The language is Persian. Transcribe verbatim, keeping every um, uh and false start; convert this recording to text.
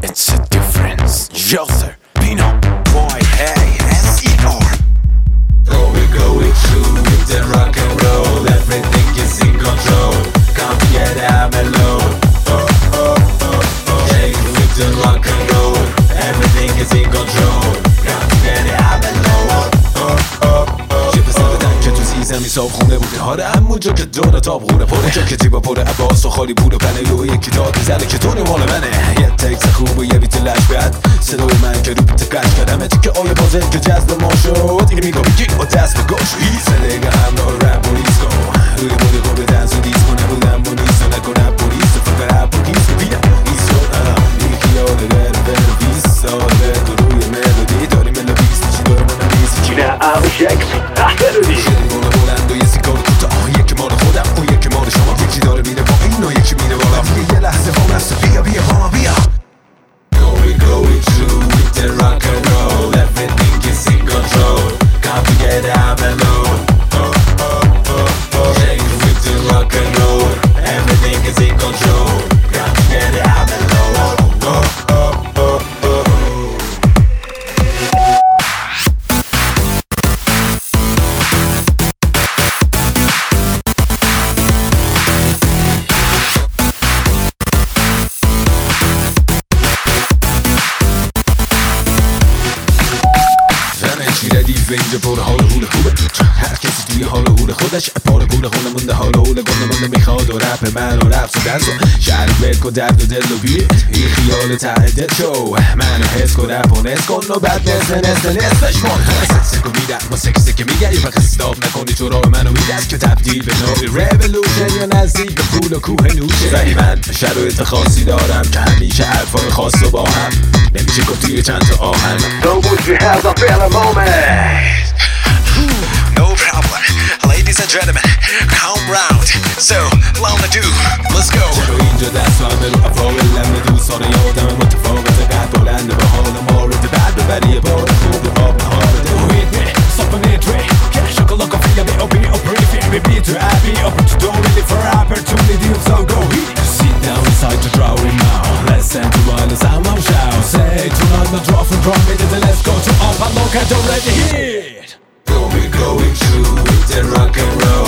It's a difference. Yo sir, Pino Boy, hey, S E R. Oh, we're going through with the rock and roll. Everything is in control. Come get out mellow. Oh, oh, oh, oh. Hey, with the rock and roll. Everything is in control. Come get out mellow. Oh, oh, oh. شیف سردن که تو سیزمی صاف خونه بوده حالا همون جا که دونه تاب خونه پره جا که جیبا پره عباس و خالی بوده پنه و یکی داد میزنه که دونه مال منه یه تکس خوب و یه بیت لش بد صدای من که رو بیت قش کردم که آیه بازه که جذب ما شد دیگه میگم بگی با دست به گوش زندگی همراه رپ و ریسکو روی بوده با به دنس و دیسکو نبودم و نیست و نکنم پولیس و فکر رپ و کیس و بیدم ایسو یکی یاده بره بره بیس ساله تو روی ملودی داری ملودیس چی داره من نیست چی نه اما شکل احترودی شدی بونه بلند و یه سیگار کوتاه یکی مال خودم اون یکی مال شما یکی داره میره با این و یکی میره بالا یه لحظه هم هست بیا بیا ماما بیا Going, going through with the rock and roll. Everything is in control. Come get out mellow. Oh, oh, oh, oh. Yeah, with the rock and roll. Everything is in control. Come get out mellow. Oh, oh, oh, oh. ردیف اینجا پر حال هول خوبه هر کسی توی حال هول خودش پاره پول خونه مونده حال هول گنده مونده میخواد و رپ من و رفت و درس و شهر بلک و درد و دل و بیت این خیال تعدد شو منو حس کن رپ و نس کن و بعد نصف نصف نصفش کن سکو میدم با سک سکه میگه یه فقط استاب نکنی تو راه منو میدست که تبدیل به نوعی ریولوشن یا نزدیک به پول و کوه نوشه ولی من شرایط خاصی دارم که همیشه حرفای خاص و با هم نمیشه گفت توی چند تا آهن So put your hands up in a moment. No problem, ladies and gentlemen, come round. So, long to do, let's go. چرا اینجا دست همه رو افراد لمن دوستان یادم متفاوت قد بلند به حال مورد بعد ببری بار خوب آب نهارده Hit me, stop an entry Cash a look of you, B.O.B. or briefing Me beat to happy, open to door really for opportunity So go hit Sit down inside the drawing now Listen to what the sound of shout Say tonight the draw from drum it Let's go to up and look at already hit Going, going through with the rock and roll